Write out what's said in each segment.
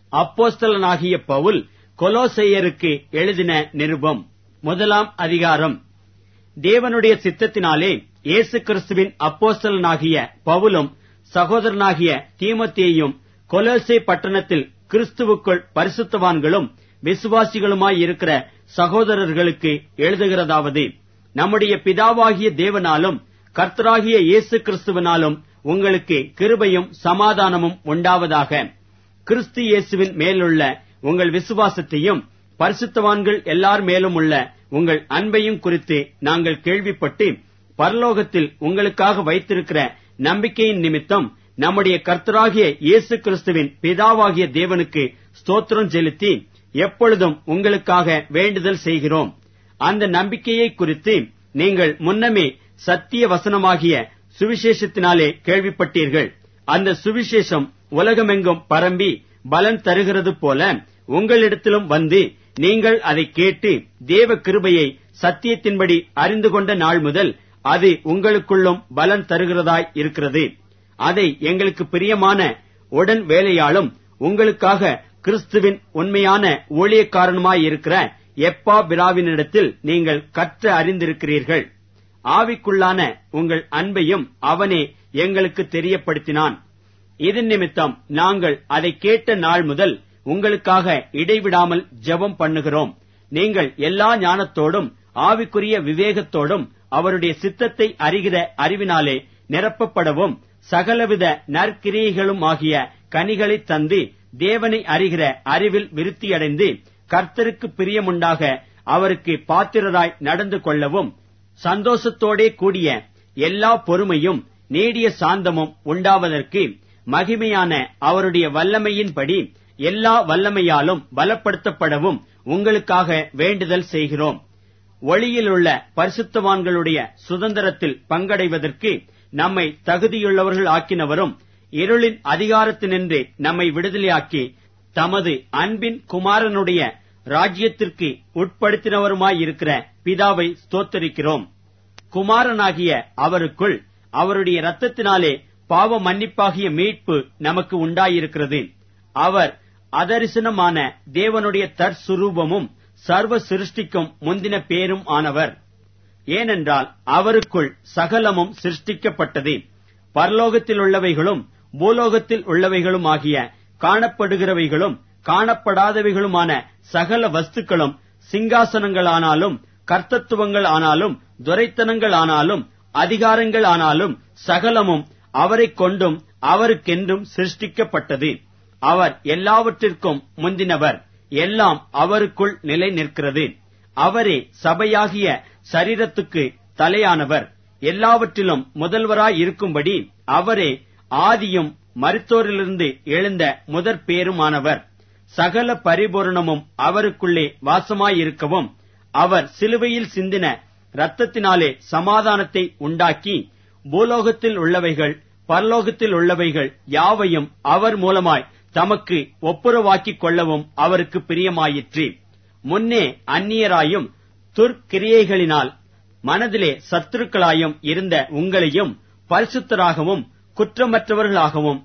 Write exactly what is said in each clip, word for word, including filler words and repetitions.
அப்போஸ்தலனாகிய பவுல் கொலோசையருக்கு எழுதின நிருபம். முதலாம் அதிகாரம். தேவனுடைய சித்தத்தினாலே இயேசு கிறிஸ்துவின் அப்போஸ்தலனாகிய பவுலும் சகோதரனாகிய தீமோத்தேயும் கொலோசை பட்டணத்தில் கிறிஸ்துவுக்குள் பரிசுத்தவான்களும் விசுவாசிகளுமாயிருக்கிற சகோதரர்களுக்கு எழுதுகிறதாவது: நம்முடைய பிதாவாகிய தேவனாலும் கர்த்தராகிய இயேசு கிறிஸ்துவினாலும் உங்களுக்கு கிருபையும் சமாதானமும் உண்டாவதாக. கிறிஸ்து இயேசுவின் மேலுள்ள உங்கள் விசுவாசத்தையும் பரிசுத்தவான்கள் எல்லார் மேலும் உள்ள உங்கள் அன்பையும் குறித்து நாங்கள் கேள்விப்பட்டு, பரலோகத்தில் உங்களுக்காக வைத்திருக்கிற நம்பிக்கையின் நிமித்தம் நம்முடைய கர்த்தராகிய இயேசு கிறிஸ்துவின் பிதாவாகிய தேவனுக்கு ஸ்தோத்திரம் செலுத்தி எப்பொழுதும் உங்களுக்காக வேண்டுதல் செய்கிறோம். அந்த நம்பிக்கையை குறித்து நீங்கள் முன்னமே சத்திய வசனமாகிய சுவிசேஷத்தினாலே கேள்விப்பட்டீர்கள். அந்த சுவிசேஷம் உலகமெங்கும் பரம்பி பலன் தருகிறது போல உங்களிடத்திலும் வந்து நீங்கள் அதை கேட்டு தேவ கிருபையை சத்தியத்தின்படி அறிந்து கொண்ட நாள் முதல் அது உங்களுக்குள்ளும் பலன் தருகிறதாய் இருக்கிறது. அதை எங்களுக்கு பிரியமான உடன் வேலையாலும் உங்களுக்காக கிறிஸ்துவின் உண்மையான ஊழியக்காரனுமாயிருக்கிற எப்பா பிராவினிடத்தில் நீங்கள் கற்ற அறிந்திருக்கிறீர்கள். ஆவிக்குள்ளான உங்கள் அன்பையும் அவனே எங்களுக்கு தெரியப்படுத்தினான். இதன் நிமித்தம் நாங்கள் அதை கேட்ட நாள் முதல் உங்களுக்காக இடைவிடாமல் ஜெபம் பண்ணுகிறோம். நீங்கள் எல்லா ஞானத்தோடும் ஆவிக்குரிய விவேகத்தோடும் அவருடைய சித்தத்தை அறிகிற அறிவினாலே நிரப்பப்படவும், சகலவித நற்கிரியைகளும் ஆகிய கனிகளை தந்து தேவனை அறிகிற அறிவில் விருத்தியடைந்து கர்த்தருக்கு பிரியமுண்டாக அவருக்கு பாத்திரராய் நடந்து கொள்ளவும், சந்தோஷத்தோடே கூடிய எல்லா பொறுமையும் நீடிய சாந்தமும் உண்டாவதற்கு மகிமையான அவருடைய வல்லமையின்படி எல்லா வல்லமையாலும் பலப்படுத்தப்படவும் உங்களுக்காக வேண்டுதல் செய்கிறோம். ஒளியிலுள்ள பரிசுத்தவான்களுடைய சுதந்திரத்தில் பங்கடைவதற்கு நம்மை தகுதியுள்ளவர்கள் ஆக்கினவரும், இருளின் அதிகாரத்தினின்று நம்மை விடுதலையாக்கி தமது அன்பின் குமாரனுடைய ராஜ்யத்திற்கு உட்படுத்தினவருமாயிருக்கிற பிதாவை ஸ்தோத்தரிக்கிறோம். குமாரனாகிய அவருக்குள் அவருடைய இரத்தத்தினாலே பாவ மன்னிப்பாகிய மீட்பு நமக்கு உண்டாயிருக்கிறது. அவர் அதரிசனமான தேவனுடைய தற்சுரூபமும் சர்வ சிருஷ்டிக்கும் முந்தின பேரும் ஆனவர். ஏனென்றால் அவருக்குள் சகலமும் சிருஷ்டிக்கப்பட்டது. பரலோகத்தில் உள்ளவைகளும் பூலோகத்தில் உள்ளவைகளும் ஆகிய காணப்படுகிறவைகளும் காணப்படாதவைகளுமான சகல வஸ்துக்களும், சிங்காசனங்களானாலும் கர்த்தத்துவங்கள் ஆனாலும் துரைத்தனங்கள் ஆனாலும் அதிகாரங்கள் ஆனாலும் சகலமும் அவரைக் கொண்டும் அவருக்கென்றும் சிருஷ்டிக்கப்பட்டது. அவர் எல்லாவற்றிற்கும் முந்தினவர். எல்லாம் அவருக்குள் நிலை நிற்கிறது. அவரே சபையாகிய சரீரத்துக்கு தலையானவர். எல்லாவற்றிலும் முதல்வராயிருக்கும்படி அவரே ஆதியும் மரித்தோரிலிருந்து எழுந்த முதற் பேருமானவர். சகல பரிபூரணமும் அவருக்குள்ளே வாசமாயிருக்கவும், அவர் சிலுவையில் சிந்தின இரத்தத்தினாலே சமாதானத்தை உண்டாக்கி பூலோகத்தில் உள்ளவைகள் பரலோகத்தில் உள்ளவைகள் யாவையும் அவர் மூலமாய் தமக்கு ஒப்புரவாக்கிக் கொள்ளவும் அவருக்கு பிரியமாயிற்று. முன்னே அந்நியராயும் துர்க்கிரியைகளினால் மனதிலே சத்துருக்களாயும் இருந்த உங்களையும் பரிசுத்தராகவும் குற்றமற்றவர்களாகவும்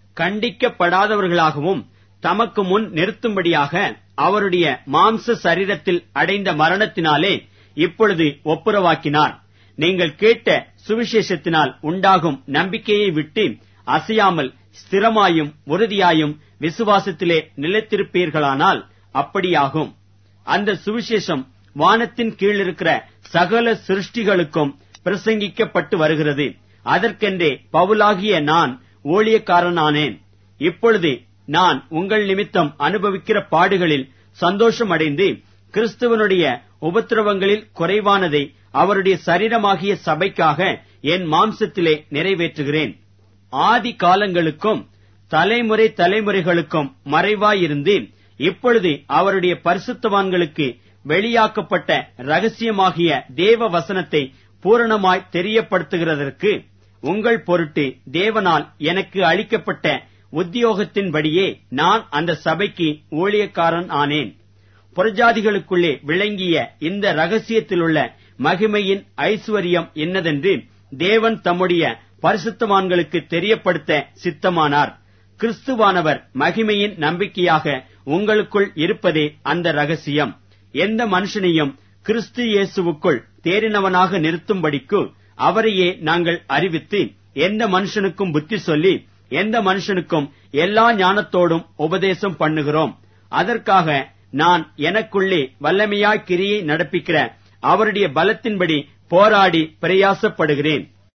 கண்டிக்கப்படாதவர்களாகவும் தமக்கு முன் நிறுத்தும்படியாக அவருடைய மாம்ச சரீரத்தில் அடைந்த மரணத்தினாலே இப்பொழுது ஒப்புரவாக்கினார். நீங்கள் கேட்ட சுவிசேஷத்தினால் உண்டாகும் நம்பிக்கையை விட்டு அசையாமல் ஸ்திரமாயும் உறுதியாயும் விசுவாசத்திலே நிலைத்திருப்பீர்களானால் அப்படியாகும். அந்த சுவிசேஷம் வானத்தின் கீழ் இருக்கிற சகல சிருஷ்டிகளுக்கும் பிரசங்கிக்கப்பட்டு வருகிறது. அதற்கென்றே பவுலாகிய நான் ஊழியக்காரனானேன். இப்பொழுது நான் உங்கள் நிமித்தம் அனுபவிக்கிற பாடுகளில் சந்தோஷமடைந்து கிறிஸ்துவனுடைய உபத்திரவங்களில் குறைவானதை அவருடைய சரீரமாகிய சபைக்காக என் மாம்சத்திலே நிறைவேற்றுகிறேன். ஆதி காலங்களுக்கும் தலைமுறை தலைமுறைகளுக்கும் மறைவாயிருந்து இப்பொழுது அவருடைய பரிசுத்தவான்களுக்கு வெளியாக்கப்பட்ட ரகசியமாகிய தேவ வசனத்தை பூரணமாய் தெரியப்படுத்துகிறதற்கு உங்கள் பொருட்டு தேவனால் எனக்கு அளிக்கப்பட்ட உத்தியோகத்தின்படியே நான் அந்த சபைக்கு ஊழியக்காரன் ஆனேன். புறஜாதிகளுக்குள்ளே விளங்கிய இந்த ரகசியத்திலுள்ள மகிமையின் ஐசுவரியம் என்னதென்று தேவன் தம்முடைய பரிசுத்தவான்களுக்கு தெரியப்படுத்த சித்தமானார். கிறிஸ்துவானவர் மகிமையின் நம்பிக்கையாக உங்களுக்குள் இருப்பதே அந்த ரகசியம். எந்த மனுஷனையும் கிறிஸ்து இயேசுவுக்குள் தேறினவனாக நிறுத்தும்படிக்கு அவரையே நாங்கள் அறிவித்து, எந்த மனுஷனுக்கும் புத்தி சொல்லி, எந்த மனுஷனுக்கும் எல்லா ஞானத்தோடும் உபதேசம் பண்ணுகிறோம். அதற்காக நான் எனக்குள்ளே வல்லமையாய் கிரியை நடப்பிக்கிற அவருடைய பலத்தின்படி போராடி பிரயாசப்படுகிறேன்.